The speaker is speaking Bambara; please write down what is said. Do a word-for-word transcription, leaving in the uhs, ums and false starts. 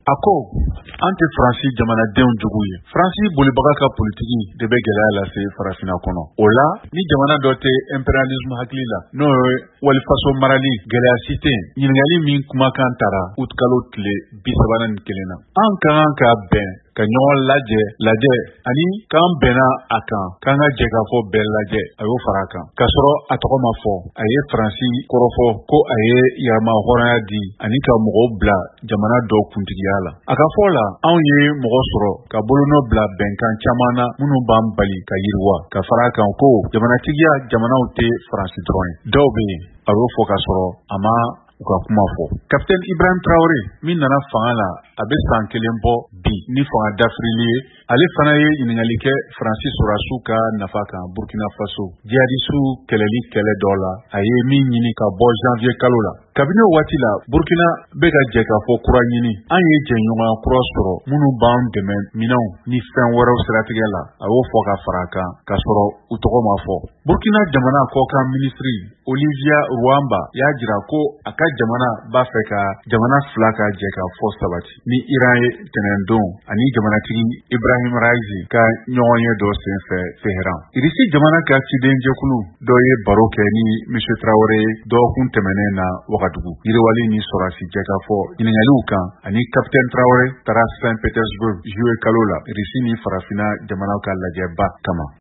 A ko an tɛ Faransi jamanadenw jugu ye. Faransi bolibaga ka politiki de bɛ gɛlɛya lase farafinna kɔnɔ. O la ni jamana dɔ tɛ impérialisme hakili la, n'o ye walifaso marali gɛlɛya si tɛ yen. Ɲininkali min kumakan taara août kalo tile bi saba ni kelen na. An ka kan ka bɛn ka ɲɔgɔn lajɛ lajɛ ani k'an bɛnna a kan k'an ka jɛ ka fɔ bɛɛ lajɛ a y'o fara a kan k'a sɔrɔ a tɔgɔ ma fɔ. A ye Faransi kɔrɔfɔ ko a ye yɛrɛma hɔrɔnya di ani ka mɔgɔw bila jamana dɔw kuntigiya la. A ka fɔ la anw ye mɔgɔ sɔrɔ ka bolonɔ bila bɛnkan caman na minnu b'an bali ka yiriwa, ka fara a kan ko jamanatigiya jamanaw tɛ Faransi dɔrɔn ye. Dɔw bɛ yen a y'o fɔ k'a sɔrɔ a ma u ka kuma fɔ. Capitaine Ibrahim Traoré min nana fanga la a bɛ san kelen bɔ bi ni fanga dafirili ye, ale fana ye ɲininkali kɛ Faransi sɔrɔdasiw ka nafa kan Burkina Faso jihadisiw kɛlɛli kɛlɛ dɔ la. A ye min ɲini ka bɔ janvier kalo la. Kabini o waati la Burkina bɛ ka jɛ ka fɔ kura ɲini. An ye jɛɲɔgɔnya kura sɔrɔ minnu b'an dɛmɛ minɛnw ni fɛn wɛrɛw siratigɛ la. A y'o fɔ ka fara a kan k'a sɔrɔ u tɔgɔ ma fɔ. Burkina jamana kɔkan minisiri Olivier Ruamba y'a jira ko a ka jamana b'a fɛ ka jamana fila ka jɛ ka fɔ sabati ni Iran ye tɛnɛndon ani jamanatigi Ibrahim Raisi ka ɲɔgɔn ye dɔ senfɛ Teheran. Irisi jamana ka ciden jɛkulu dɔ ye baro kɛ ni M. Traoré dɔgɔkun tɛmɛnen na Wagadugu. Yiriwali ni sɔrɔdasi jɛ ka fɔ ɲininkaliw kan ani Capitaine Traoré taara Saint Petersburg juillet kalo la Irisi ni farafinna jamanaw ka lajɛba kama.